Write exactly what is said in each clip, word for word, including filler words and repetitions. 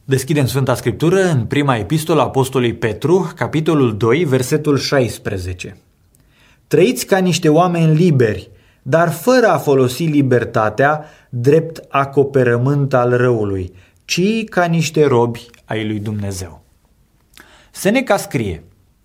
Deschidem Sfânta Scriptură în prima epistolă a Apostolului Petru, capitolul doi, versetul șaisprezece. Trăiți ca niște oameni liberi, dar fără a folosi libertatea drept acoperământ al răului, ci ca niște robi ai lui Dumnezeu. Seneca scrie: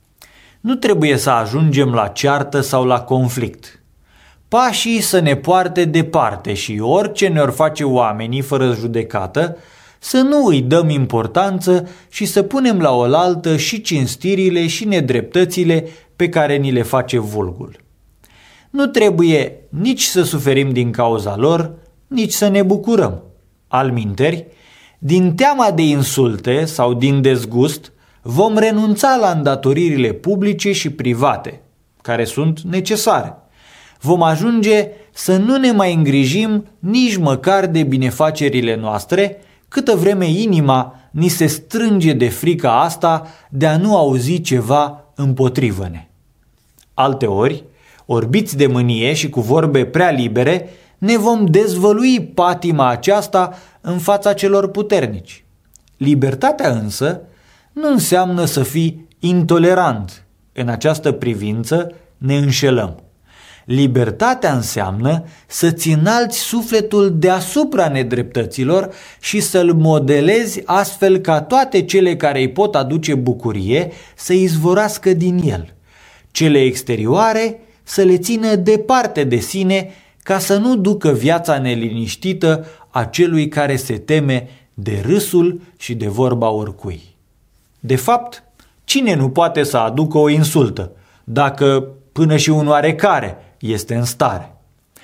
nu trebuie să ajungem la ceartă sau la conflict. Pașii să ne poarte departe și orice ne-or face oamenii fără judecată, să nu îi dăm importanță și să punem la oaltă și cinstirile și nedreptățile pe care ni le face vulgul. Nu trebuie nici să suferim din cauza lor, nici să ne bucurăm. Alminteri, din teama de insulte sau din dezgust, vom renunța la îndatoririle publice și private, care sunt necesare. Vom ajunge să nu ne mai îngrijim nici măcar de binefacerile noastre, câtă vreme inima ni se strânge de frica asta de a nu auzi ceva împotrivă-ne. Alteori, orbiți de mânie și cu vorbe prea libere, ne vom dezvălui patima aceasta în fața celor puternici. Libertatea însă nu înseamnă să fii intolerant. În această privință ne înșelăm. Libertatea înseamnă să-ți înalți sufletul deasupra nedreptăților și să-l modelezi astfel ca toate cele care îi pot aduce bucurie să izvorască din el. Cele exterioare să le țină departe de sine ca să nu ducă viața neliniștită a celui care se teme de râsul și de vorba oricui. De fapt, cine nu poate să aducă o insultă, dacă până și un oarecare este în stare?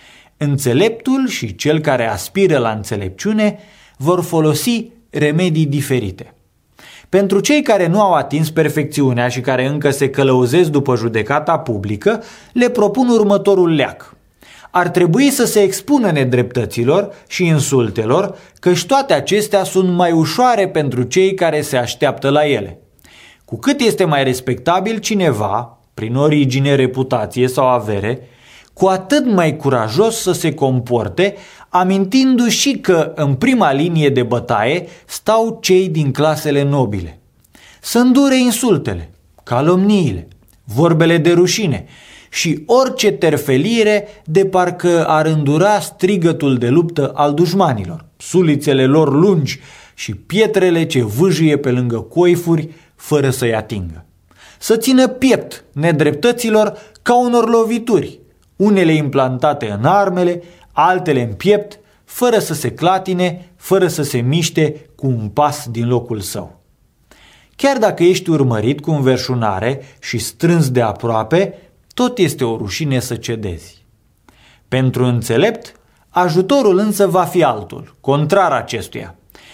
Înțeleptul și cel care aspiră la înțelepciune vor folosi remedii diferite. Pentru cei care nu au atins perfecțiunea și care încă se călăuzesc după judecata publică, le propun următorul leac. Ar trebui să se expună nedreptăților și insultelor, căci toate acestea sunt mai ușoare pentru cei care se așteaptă la ele. Cu cât este mai respectabil cineva, prin origine, reputație sau avere, cu atât mai curajos să se comporte, amintindu-și și că în prima linie de bătaie stau cei din clasele nobile. Să îndure insultele, calomniile, vorbele de rușine și orice terfelire de parcă ar îndura strigătul de luptă al dușmanilor, sulițele lor lungi și pietrele ce vâjie pe lângă coifuri fără să-i atingă. Să țină piept nedreptăților ca unor lovituri, unele implantate în armele, altele în piept, fără să se clatine, fără să se miște cu un pas din locul său. Chiar dacă ești urmărit cu înverșunare și strâns de aproape, tot este o rușine să cedezi. Pentru înțelept, ajutorul însă va fi altul, contrar acestuia,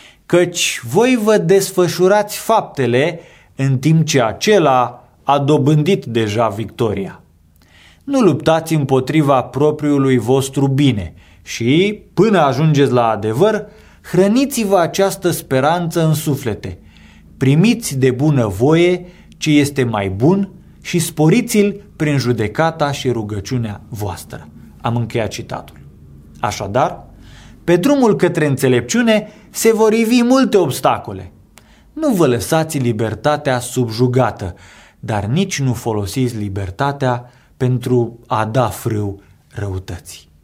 căci voi vă desfășurați faptele în timp ce acela a dobândit deja victoria. Nu luptați împotriva propriului vostru bine și, până ajungeți la adevăr, hrăniți-vă această speranță în suflete. Primiți de bună voie ce este mai bun și sporiți-l prin judecata și rugăciunea voastră. Am încheiat citatul. Așadar, pe drumul către înțelepciune se vor ivi multe obstacole. Nu vă lăsați libertatea subjugată, dar nici nu folosiți libertatea pentru a da frâu răutății.